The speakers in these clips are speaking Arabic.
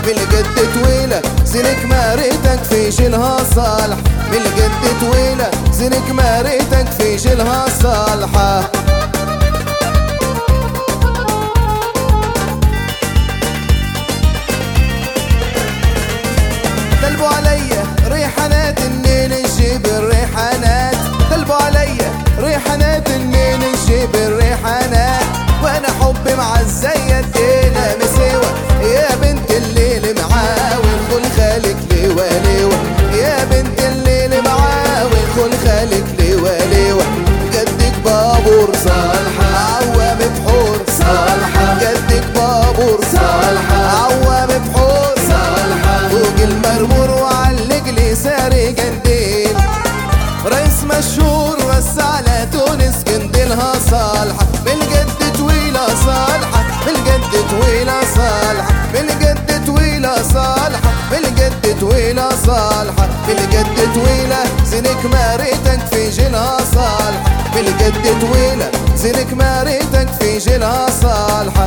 بالجد طويلة زينك ما ريتك في شيلها صالح، بالجد طويلة زينك ما ريتك في شيلها صالحة. طلبوا عليا ريحانات منين نجيب الريحانات، طلبوا عليا ريحانات منين نجيب الريحانات، وانا حبي مع الزيتينة مسيوة يا بنت الليل معاون خل خالك ليوة ليوة، يا بنت الليل معاون خل خالك ليوة ليوة. جدك بابور صالحة عوام بحور صالحة، جدك بابور صالحة عوام بحور صالحة، فوق المرمور وعلق لي ساري قنديل، رئيس مشهور بس على تونس قنديلها صالحة، بالجد طويلة صالحة، بالجد طويلة صالحة، بالجد طويلة صالحة، بالجد طويلة صالحة، بالجد طويلة زينك ما ريتك في جيلها صالحة، بالجد طويلة زينك ما ريتك في جيلها صالحة.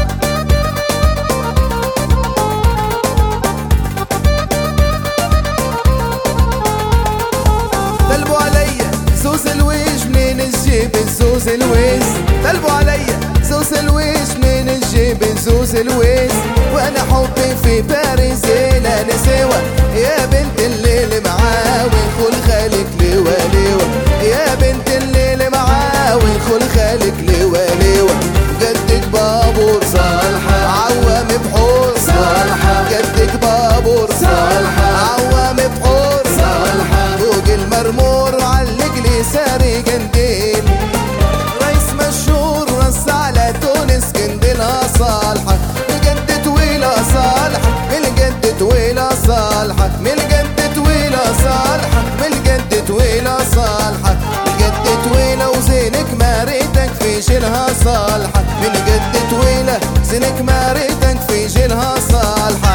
طلبوا عليا زوز الويش منين نجيب الزوز الويس، طلبوا عليا زوز الويش منين نجيب الزوز الويس، وانا حبي في باريس لا نسوى يا بنت الليل معاون خل خالك ليوة ليوة، يا بنت الليل معاون خل خالك ليوة ليوة. جدك بابور صالحة عوام بحور صالحة، جدك بابور صالحة عوام بحور صالحة، فوق المرمور علق لي ساري قنديل، رئيس مشهور رص على تونس قنديلها صالحة، بالجد طويلة صالحة، بالجد طويلة صالحة، بالجد طويلة صالحة، بالجد طويلة صالحة، بالجد طويلة وزينك ما ريتك في جيلها صالحة، بالجد طويلة زينك ما ريتك في جيلها صالحة.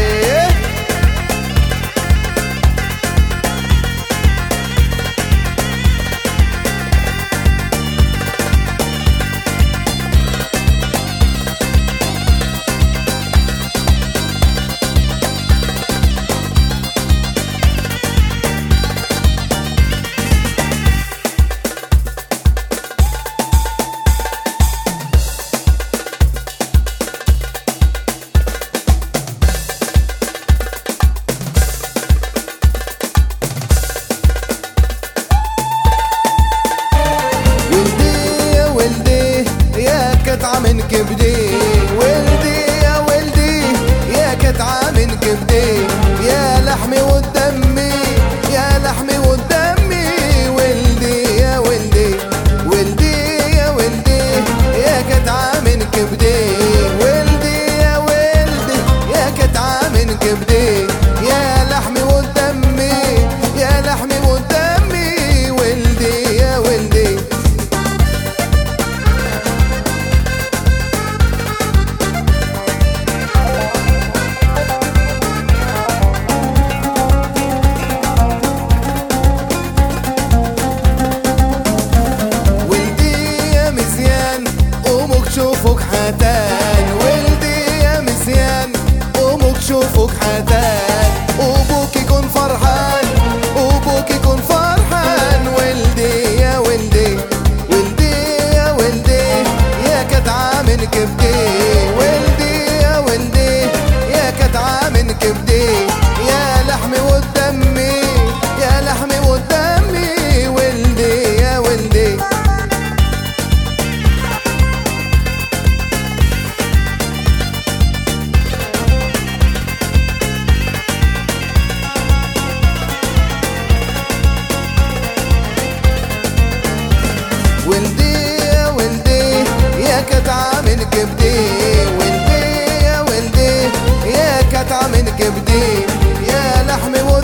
كتعة من كبدي ولدي يا ولدي، يا كتعة من كبدي، يا لحمي ودمي، يا لحمي ودمي، ولدي يا ولدي، ولدي يا ولدي، يا كتعة من كبدي، ولدي يا ولدي، يا كتعة من كبدي، يا لحمي ودمي، يا لحمي ودمي، ولدي يا ولدي. شوفك حتان ولدي يا مزيان، قومك شوفك حتان، وابوك يكون فرحان، وابوك يكون فرحان، ولدي يا ولدي، ولدي يا ولدي، يا كتعة من كبدي، ولدي يا ولدي، يا كتعة من كبدي، يا لحمي ودمي، يا لحمي ودمي، ولدي يا ولدي. ولدي يا ولدي، يا كتعة من كبدي، ولدي يا ولدي، يا كتعة من كبدي، يا لحمي